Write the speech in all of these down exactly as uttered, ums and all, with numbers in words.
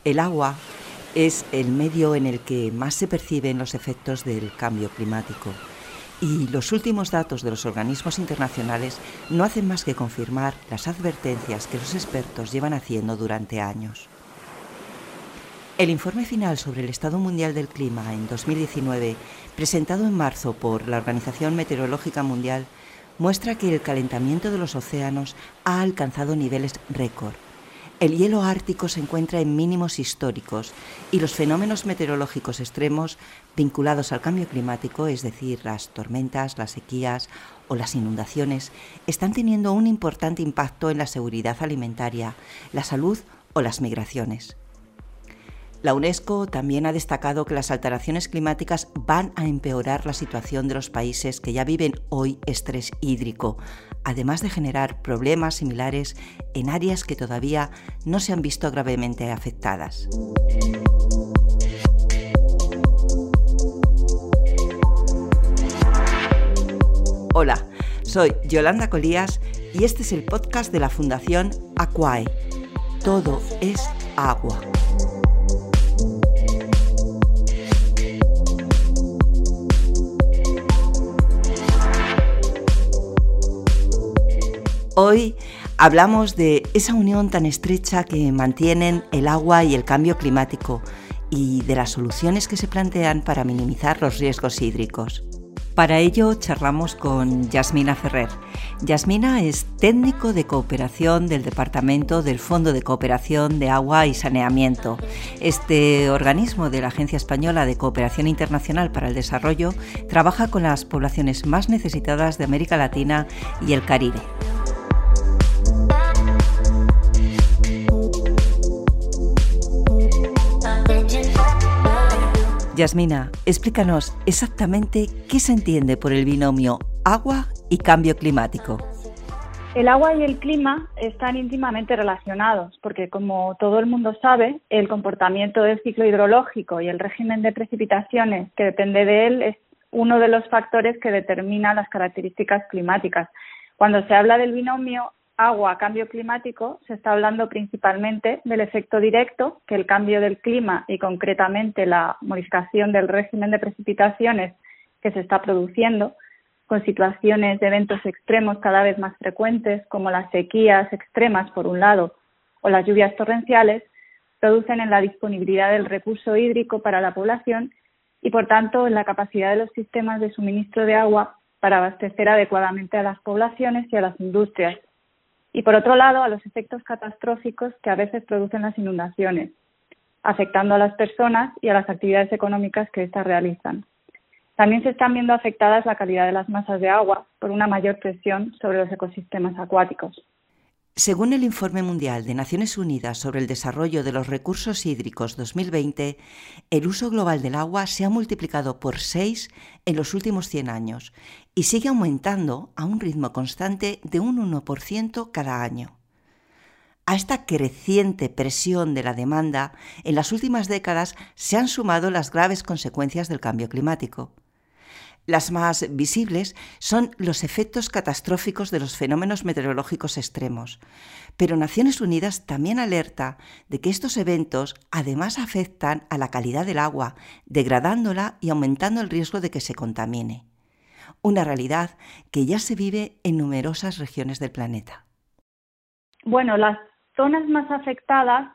El agua es el medio en el que más se perciben los efectos del cambio climático. Y los últimos datos de los organismos internacionales no hacen más que confirmar las advertencias que los expertos llevan haciendo durante años. El informe final sobre el Estado Mundial del Clima en dos mil diecinueve, presentado en marzo por la Organización Meteorológica Mundial, muestra que el calentamiento de los océanos ha alcanzado niveles récord. El hielo ártico se encuentra en mínimos históricos y los fenómenos meteorológicos extremos vinculados al cambio climático, es decir, las tormentas, las sequías o las inundaciones, están teniendo un importante impacto en la seguridad alimentaria, la salud o las migraciones. La UNESCO también ha destacado que las alteraciones climáticas van a empeorar la situación de los países que ya viven hoy estrés hídrico, además de generar problemas similares en áreas que todavía no se han visto gravemente afectadas. Hola, soy Yolanda Colías y este es el podcast de la Fundación Aquae. Todo es agua. Hoy hablamos de esa unión tan estrecha que mantienen el agua y el cambio climático y de las soluciones que se plantean para minimizar los riesgos hídricos. Para ello charlamos con Yasmina Ferrer. Yasmina es técnico de cooperación del Departamento del Fondo de Cooperación de Agua y Saneamiento. Este organismo de la Agencia Española de Cooperación Internacional para el Desarrollo trabaja con las poblaciones más necesitadas de América Latina y el Caribe. Yasmina, explícanos exactamente qué se entiende por el binomio agua y cambio climático. El agua y el clima están íntimamente relacionados porque, como todo el mundo sabe, el comportamiento del ciclo hidrológico y el régimen de precipitaciones que depende de él es uno de los factores que determina las características climáticas. Cuando se habla del binomio agua-cambio climático, se está hablando principalmente del efecto directo que el cambio del clima y concretamente la modificación del régimen de precipitaciones que se está produciendo, con situaciones de eventos extremos cada vez más frecuentes, como las sequías extremas por un lado o las lluvias torrenciales, producen en la disponibilidad del recurso hídrico para la población y, por tanto, en la capacidad de los sistemas de suministro de agua para abastecer adecuadamente a las poblaciones y a las industrias. Y, por otro lado, a los efectos catastróficos que a veces producen las inundaciones, afectando a las personas y a las actividades económicas que éstas realizan. También se están viendo afectadas la calidad de las masas de agua por una mayor presión sobre los ecosistemas acuáticos. Según el Informe Mundial de Naciones Unidas sobre el Desarrollo de los Recursos Hídricos dos mil veinte, el uso global del agua se ha multiplicado por seis en los últimos cien años y sigue aumentando a un ritmo constante de un uno por ciento cada año. A esta creciente presión de la demanda, en las últimas décadas se han sumado las graves consecuencias del cambio climático. Las más visibles son los efectos catastróficos de los fenómenos meteorológicos extremos, pero Naciones Unidas también alerta de que estos eventos además afectan a la calidad del agua, degradándola y aumentando el riesgo de que se contamine. Una realidad que ya se vive en numerosas regiones del planeta. Bueno, las zonas más afectadas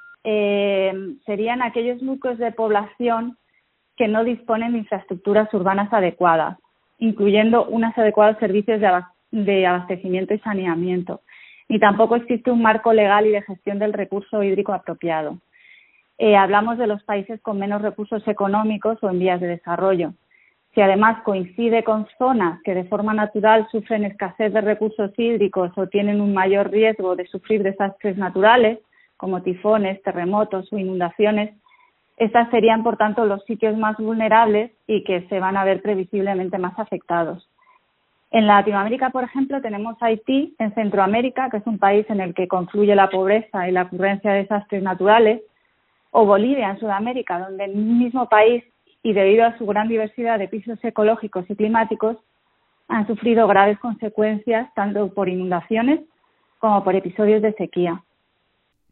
eh, serían aquellos núcleos de población que no disponen de infraestructuras urbanas adecuadas, incluyendo unos adecuados servicios de abastecimiento y saneamiento. Ni tampoco existe un marco legal y de gestión del recurso hídrico apropiado. Eh, hablamos de los países con menos recursos económicos o en vías de desarrollo. Si además coincide con zonas que de forma natural sufren escasez de recursos hídricos o tienen un mayor riesgo de sufrir desastres naturales, como tifones, terremotos o inundaciones, estas serían, por tanto, los sitios más vulnerables y que se van a ver previsiblemente más afectados. En Latinoamérica, por ejemplo, tenemos Haití, en Centroamérica, que es un país en el que confluye la pobreza y la ocurrencia de desastres naturales, o Bolivia, en Sudamérica, donde en un mismo país y debido a su gran diversidad de pisos ecológicos y climáticos, han sufrido graves consecuencias tanto por inundaciones como por episodios de sequía.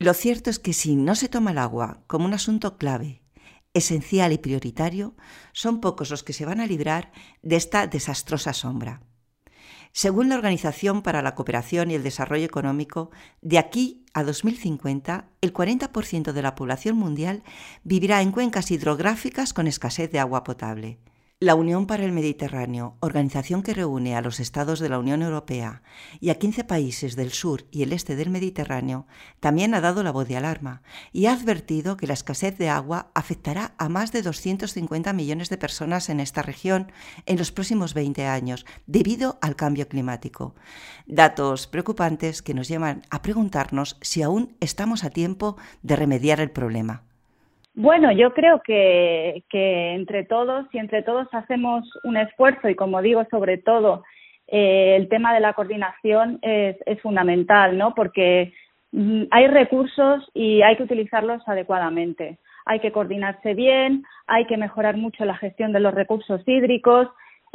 Lo cierto es que si no se toma el agua como un asunto clave, esencial y prioritario, son pocos los que se van a librar de esta desastrosa sombra. Según la Organización para la Cooperación y el Desarrollo Económico, de aquí a dos mil cincuenta, el cuarenta por ciento de la población mundial vivirá en cuencas hidrográficas con escasez de agua potable. La Unión para el Mediterráneo, organización que reúne a los estados de la Unión Europea y a quince países del sur y el este del Mediterráneo, también ha dado la voz de alarma y ha advertido que la escasez de agua afectará a más de doscientos cincuenta millones de personas en esta región en los próximos veinte años, debido al cambio climático. Datos preocupantes que nos llevan a preguntarnos si aún estamos a tiempo de remediar el problema. Bueno, yo creo que, que entre todos, si entre todos hacemos un esfuerzo y, como digo, sobre todo eh, el tema de la coordinación es, es fundamental, ¿no? Porque mm, hay recursos y hay que utilizarlos adecuadamente. Hay que coordinarse bien, hay que mejorar mucho la gestión de los recursos hídricos,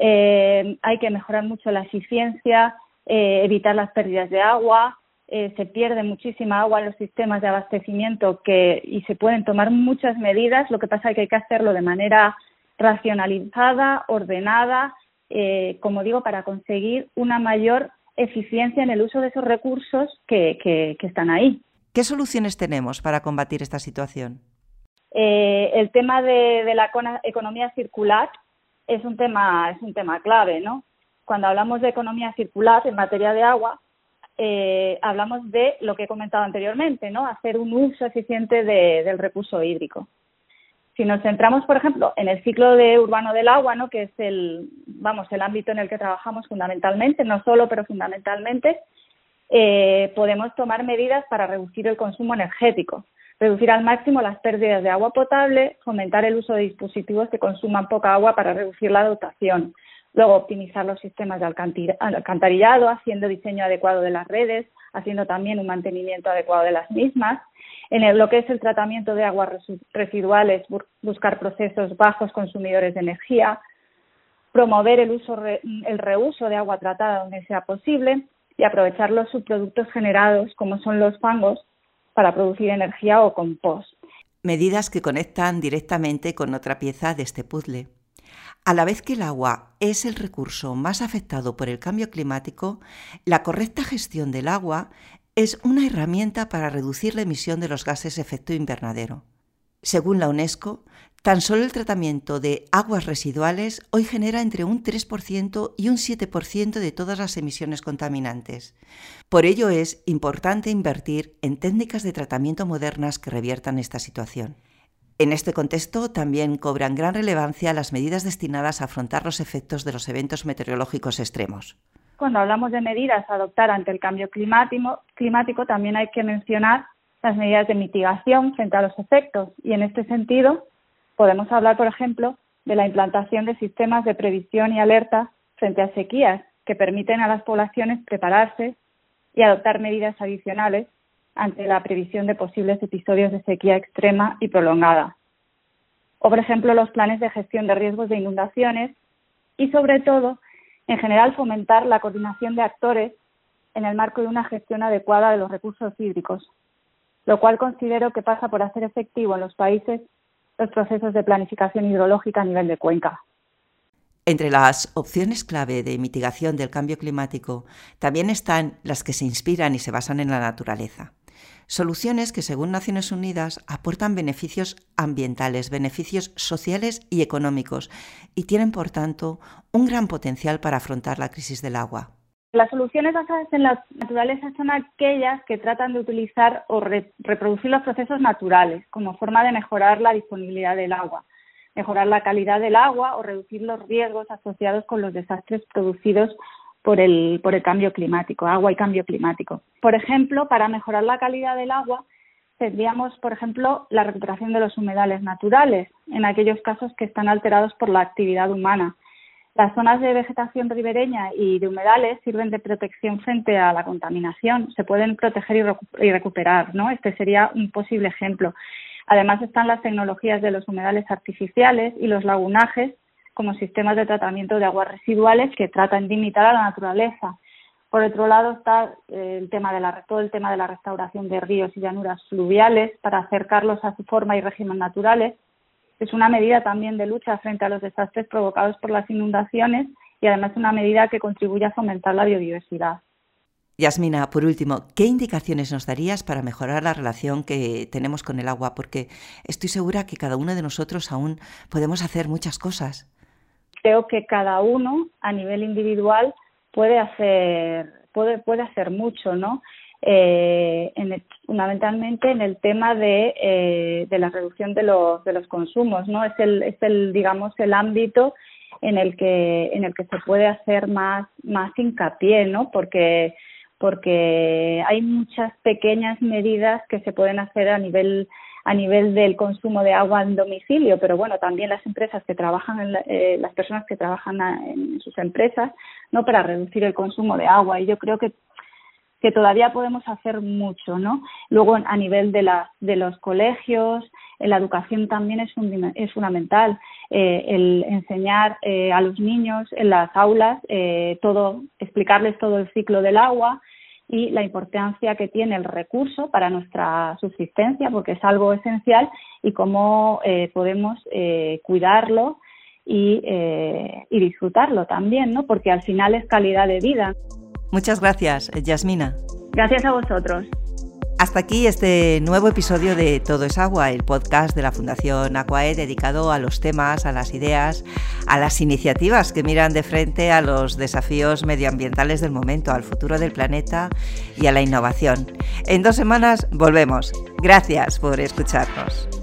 eh, hay que mejorar mucho la eficiencia, eh, evitar las pérdidas de agua. Eh, se pierde muchísima agua en los sistemas de abastecimiento que, y se pueden tomar muchas medidas. Lo que pasa es que hay que hacerlo de manera racionalizada, ordenada, eh, como digo, para conseguir una mayor eficiencia en el uso de esos recursos que, que, que están ahí. ¿Qué soluciones tenemos para combatir esta situación? Eh, el tema de, de la economía circular es un tema, es un tema clave, ¿no? Cuando hablamos de economía circular en materia de agua, Eh, hablamos de lo que he comentado anteriormente, ¿no? Hacer un uso eficiente de, del recurso hídrico. Si nos centramos, por ejemplo, en el ciclo de urbano del agua, ¿no? Que es el, vamos, el ámbito en el que trabajamos fundamentalmente, no solo, pero fundamentalmente, eh, podemos tomar medidas para reducir el consumo energético, reducir al máximo las pérdidas de agua potable, fomentar el uso de dispositivos que consuman poca agua para reducir la dotación. Luego, optimizar los sistemas de alcantarillado, haciendo diseño adecuado de las redes, haciendo también un mantenimiento adecuado de las mismas. En el, lo que es el tratamiento de aguas residuales, buscar procesos bajos consumidores de energía, promover el, uso, el reuso de agua tratada donde sea posible y aprovechar los subproductos generados, como son los fangos, para producir energía o compost. Medidas que conectan directamente con otra pieza de este puzzle. A la vez que el agua es el recurso más afectado por el cambio climático, la correcta gestión del agua es una herramienta para reducir la emisión de los gases de efecto invernadero. Según la UNESCO, tan solo el tratamiento de aguas residuales hoy genera entre un tres por ciento y un siete por ciento de todas las emisiones contaminantes. Por ello es importante invertir en técnicas de tratamiento modernas que reviertan esta situación. En este contexto también cobran gran relevancia las medidas destinadas a afrontar los efectos de los eventos meteorológicos extremos. Cuando hablamos de medidas a adoptar ante el cambio climático, climático, también hay que mencionar las medidas de mitigación frente a los efectos. Y en este sentido, podemos hablar, por ejemplo, de la implantación de sistemas de previsión y alerta frente a sequías que permiten a las poblaciones prepararse y adoptar medidas adicionales ante la previsión de posibles episodios de sequía extrema y prolongada. O, por ejemplo, los planes de gestión de riesgos de inundaciones y, sobre todo, en general, fomentar la coordinación de actores en el marco de una gestión adecuada de los recursos hídricos, lo cual considero que pasa por hacer efectivo en los países los procesos de planificación hidrológica a nivel de cuenca. Entre las opciones clave de mitigación del cambio climático también están las que se inspiran y se basan en la naturaleza. Soluciones que, según Naciones Unidas, aportan beneficios ambientales, beneficios sociales y económicos y tienen, por tanto, un gran potencial para afrontar la crisis del agua. Las soluciones basadas en la naturaleza son aquellas que tratan de utilizar o re- reproducir los procesos naturales como forma de mejorar la disponibilidad del agua, mejorar la calidad del agua o reducir los riesgos asociados con los desastres producidos por el, por el cambio climático, agua y cambio climático. Por ejemplo, para mejorar la calidad del agua, tendríamos, por ejemplo, la recuperación de los humedales naturales, en aquellos casos que están alterados por la actividad humana. Las zonas de vegetación ribereña y de humedales sirven de protección frente a la contaminación. Se pueden proteger y, recu- y recuperar, ¿no? Este sería un posible ejemplo. Además, están las tecnologías de los humedales artificiales y los lagunajes como sistemas de tratamiento de aguas residuales que tratan de imitar a la naturaleza. Por otro lado está el tema de la, todo el tema de la restauración de ríos y llanuras fluviales para acercarlos a su forma y régimen naturales. Es una medida también de lucha frente a los desastres provocados por las inundaciones y además una medida que contribuye a fomentar la biodiversidad. Yasmina, por último, ¿qué indicaciones nos darías para mejorar la relación que tenemos con el agua? Porque estoy segura que cada uno de nosotros aún podemos hacer muchas cosas. Creo que cada uno a nivel individual puede hacer puede puede hacer mucho, ¿no? Eh, en el, fundamentalmente en el tema de, eh, de la reducción de los de los consumos, ¿no? Es el es el digamos el ámbito en el que en el que se puede hacer más más hincapié, ¿no? Porque porque hay muchas pequeñas medidas que se pueden hacer a nivel a nivel del consumo de agua en domicilio, pero bueno, también las empresas que trabajan, en la, eh, las personas que trabajan en sus empresas, ¿no? Para reducir el consumo de agua. Y yo creo que que todavía podemos hacer mucho, ¿no? Luego, a nivel de la, de los colegios, la educación también es, un, es fundamental. Eh, el enseñar eh, a los niños en las aulas, eh, todo, explicarles todo el ciclo del agua y la importancia que tiene el recurso para nuestra subsistencia, porque es algo esencial, y cómo eh, podemos eh, cuidarlo y, eh, y disfrutarlo también, ¿no? Porque al final es calidad de vida. Muchas gracias, Yasmina. Gracias a vosotros. Hasta aquí este nuevo episodio de Todo es Agua, el podcast de la Fundación Aquae dedicado a los temas, a las ideas, a las iniciativas que miran de frente a los desafíos medioambientales del momento, al futuro del planeta y a la innovación. En dos semanas volvemos. Gracias por escucharnos.